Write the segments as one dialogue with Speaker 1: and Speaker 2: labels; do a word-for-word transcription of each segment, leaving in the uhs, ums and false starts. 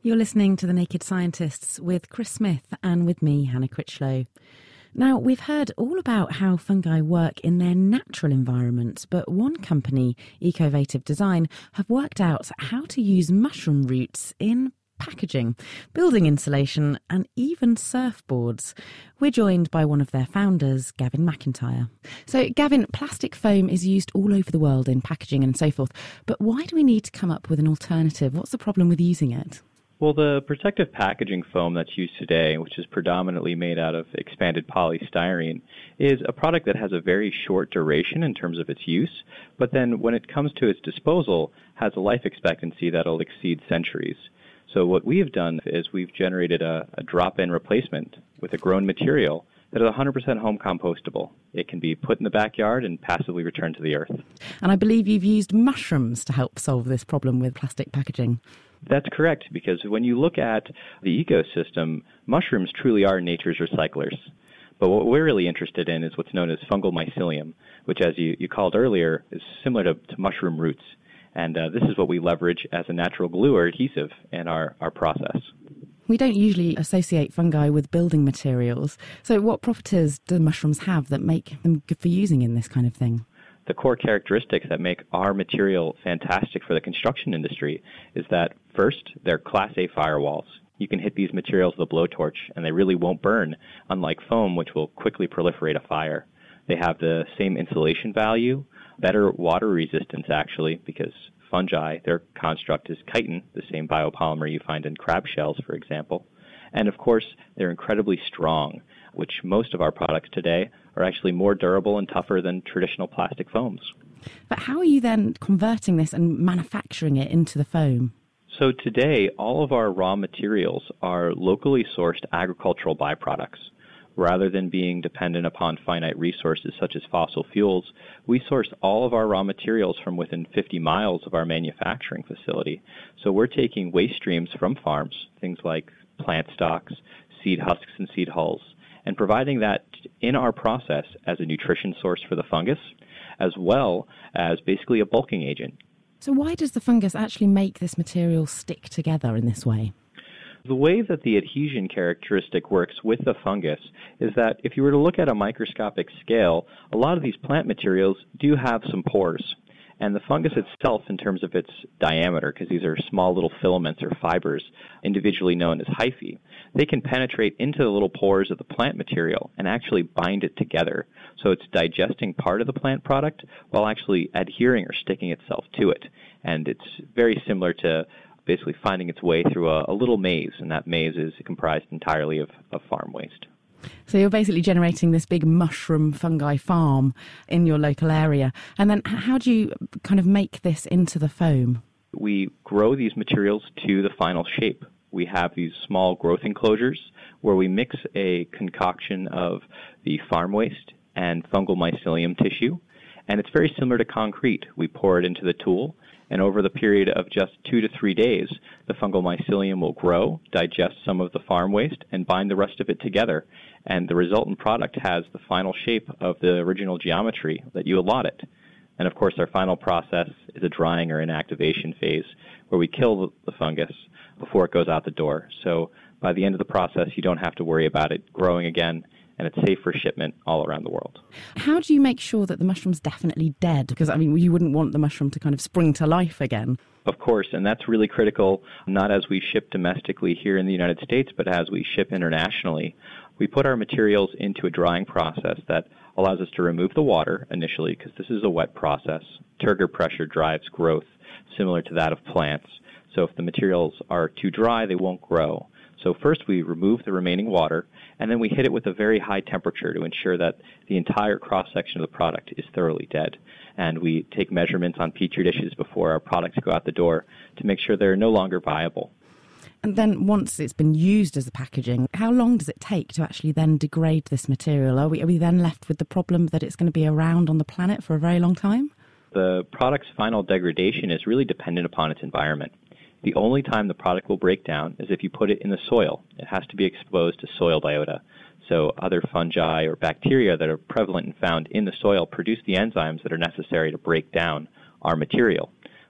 Speaker 1: You're listening to The Naked Scientists with Chris Smith and with me, Hannah Critchlow. Now, we've heard all about how fungi work in their natural environment, but one company, Ecovative Design, have worked out how to use mushroom roots in packaging, building insulation and even surfboards. We're joined by one of their founders, Gavin McIntyre. So, Gavin, plastic foam is used all over the world in packaging and so forth, but why do we need to come up with an alternative? What's the problem with using it?
Speaker 2: Well, the protective packaging foam that's used today, which is predominantly made out of expanded polystyrene, is a product that has a very short duration in terms of its use, but then when it comes to its disposal, has a life expectancy that'll exceed centuries. So what we have done is we've generated a, a drop-in replacement with a grown material that is one hundred percent home compostable. It can be put in the backyard and passively returned to the earth.
Speaker 1: And I believe you've used mushrooms to help solve this problem with plastic packaging.
Speaker 2: That's correct, because when you look at the ecosystem, mushrooms truly are nature's recyclers. But what we're really interested in is what's known as fungal mycelium, which, as you, you called earlier, is similar to, to mushroom roots. And uh, this is what we leverage as a natural glue or adhesive in our, our process.
Speaker 1: We don't usually associate fungi with building materials. So what properties do mushrooms have that make them good for using in this kind of thing?
Speaker 2: The core characteristics that make our material fantastic for the construction industry is that, first, they're Class A firewalls. You can hit these materials with a blowtorch, and they really won't burn, unlike foam, which will quickly proliferate a fire. They have the same insulation value, better water resistance, actually, because fungi, their construct is chitin, the same biopolymer you find in crab shells, for example. And, of course, they're incredibly strong, which most of our products today are actually more durable and tougher than traditional plastic foams.
Speaker 1: But how are you then converting this and manufacturing it into the foam?
Speaker 2: So today, all of our raw materials are locally sourced agricultural byproducts. Rather than being dependent upon finite resources such as fossil fuels, we source all of our raw materials from within fifty miles of our manufacturing facility. So we're taking waste streams from farms, things like plant stalks, seed husks, and seed hulls, and providing that in our process as a nutrition source for the fungus, as well as basically a bulking agent.
Speaker 1: So why does the fungus actually make this material stick together in this way?
Speaker 2: The way that the adhesion characteristic works with the fungus is that if you were to look at a microscopic scale, a lot of these plant materials do have some pores. And the fungus itself, in terms of its diameter, because these are small little filaments or fibers, individually known as hyphae, they can penetrate into the little pores of the plant material and actually bind it together. So it's digesting part of the plant product while actually adhering or sticking itself to it. And it's very similar to basically finding its way through a, a little maze, and that maze is comprised entirely of, of farm waste.
Speaker 1: So you're basically generating this big mushroom fungi farm in your local area. And then how do you kind of make this into the foam?
Speaker 2: We grow these materials to the final shape. We have these small growth enclosures where we mix a concoction of the farm waste and fungal mycelium tissue. And it's very similar to concrete. We pour it into the tool, and over the period of just two to three days, the fungal mycelium will grow, digest some of the farm waste, and bind the rest of it together. And the resultant product has the final shape of the original geometry that you allot it. And of course, our final process is a drying or inactivation phase where we kill the fungus before it goes out the door. So by the end of the process, you don't have to worry about it growing again, and it's safe for shipment all around the world.
Speaker 1: How do you make sure that the mushroom's definitely dead? Because, I mean, you wouldn't want the mushroom to kind of spring to life again.
Speaker 2: Of course, and that's really critical, not as we ship domestically here in the United States, but as we ship internationally. We put our materials into a drying process that allows us to remove the water initially, because this is a wet process. Turgor pressure drives growth, similar to that of plants. So if the materials are too dry, they won't grow. So first we remove the remaining water, and then we hit it with a very high temperature to ensure that the entire cross-section of the product is thoroughly dead. And we take measurements on Petri dishes before our products go out the door to make sure they're no longer viable.
Speaker 1: And then once it's been used as a packaging, how long does it take to actually then degrade this material? Are we, are we then left with the problem that it's going to be around on the planet for a very long time?
Speaker 2: The product's final degradation is really dependent upon its environment. The only time the product will break down is if you put it in the soil. It has to be exposed to soil biota. So other fungi or bacteria that are prevalent and found in the soil produce the enzymes that are necessary to break down our material.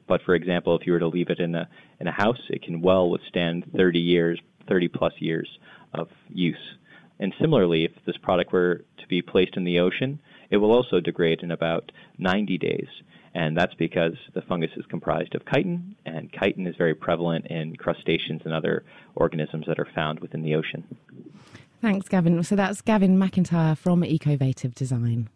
Speaker 2: But for example, if you were to leave it in a in a house, it can well withstand thirty years, thirty plus years of use. And similarly, if this product were to be placed in the ocean, it will also degrade in about ninety days. And that's because the fungus is comprised of chitin, and chitin is very prevalent in crustaceans and other organisms that are found within the ocean.
Speaker 1: Thanks, Gavin. So that's Gavin McIntyre from Ecovative Design.